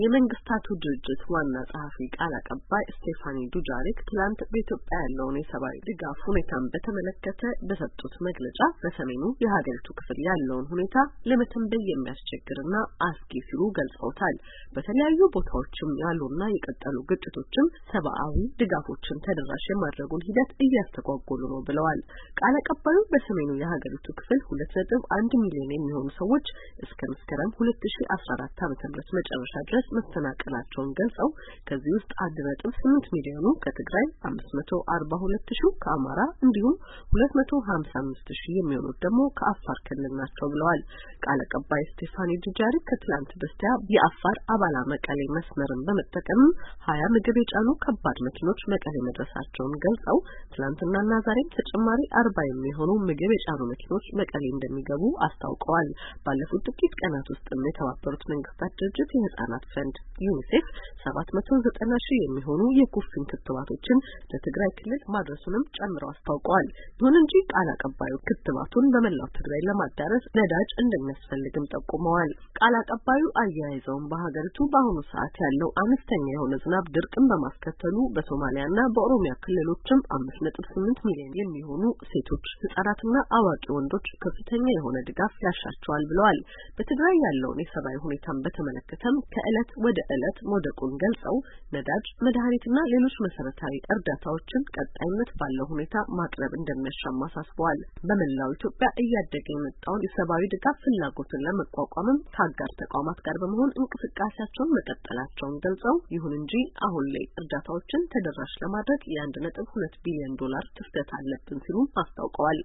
የመንግስታቱ ድርጅት ዋና ጸሐፊ ቃል አቀባይ ስቴፋኒ ዱጃሪክ ትላንት በኢትዮጵያ ያለውን የሰብአዊ ድጋፍ ሁኔታን በተመለከተ በሰጡት መግለጫ በሰሜኑ የሀገሪቱ ክፍል ያለውን ሁኔታ ለመተንበይ የሚያስቸግርና አስጊ ሲሉ ገልጸውታል። በተለያዩ ቦታዎችም ያሉና የቀጠሉ ግጭቶችም ሰብአዊ ድጋፎችን ተደራሽ የማድረጉን ሂደት እያስተጓጎሉ ነው ብለዋል። ቃል አቀባዩ በሰሜኑ የሀገሪቱ ክፍል 2.1 ሚሊዮን የሚሆኑ ሰዎች እስከ መስከረም 2014 ዓ.ም መጨረሻ ድረስ መፈናቀላቸውን ገልጸው ከዚህ ውስጥ 1.8 ሚሊዮኑ ከትግራይ 542,000 ከአማራ እንዲሁም 255,000 የሚሆኑት ደግሞ ከአፋር ክልል ናቸው ብለዋል። ቃል አቀባይ ስቴፋኒ ዱጃሪክ ከትላንት በስቲያ የአፋር አባላ መቀሌ መስመርን በመጠቀም 20 ምግብ የጫኑ ከባድ መኪኖች መቀሌ መድረሳቸውን ገልጸው ትላንትናና ዛሬም ተጨማሪ 40 የሚሆኑ ምግብ የጫኑ መኪኖች መቀሌ እንደሚገቡ አስታውቀዋል። ባለፉት ጥቂት ቀናት ውስጥ የተባበሩት መንግስታት ድርጅት የህፃናት ፈንድ ዩኒሴፍ 790,000 የሚሆኑ የኩፍኝ ክትባቶችን ለትግራይ ክልል ማድረሱንም ጨምረው አስታውቀዋል። ይሁን እንጂ ቃል አቀባዩ ክትባቱን በመላው ትግራይ ለማዳረስ ነዳጅ እንደሚያስፈልግም ጠቁመዋል። ቃል አቀባዩ አያይዘውም በሀገሪቱ በአሁኑ ሰዓት ያለው አነስተኛ የሆነ ዝናብ ድርቅን በማስከተሉ በሶማሊያና በኦሮሚያ ክልሎችም 5.8 ሚሊዮን የሚሆኑ ሴቶች፣ ህጻናትና አዋቂ ወንዶች ከፍተኛ የሆነ ድጋፍ ያሻቸዋል ብለዋል። በትግራይ ያለውን የሰብአዊ ሁኔታን በተመለከተም ከእለት ወደ እለት መውደቁን ገልጸው ነዳጅ፣ መድኃኒትና ሌሎች መሰረታዊ እርዳታዎችን ቀጣይነት ባለው ሁኔታ ማቅረብ እንደሚያሻማ አሳስበዋል። በመላው ኢትዮጵያ እያደገ የመጣውን የሰብአዊ ድጋፍ ፍላጎትን ለመቋቋምም ከአጋር ተቋማት ጋር በመሆን እንቅስቃሴያቸውን መቀጠላቸውን ገልጸው ይሁን እንጂ አሁን ላይ እርዳታዎችን ተደራሽ ለማድረግ የ1.2 ቢሊዮን ዶላር ክፍተት አለብን ሲሉ አስታውቀዋል።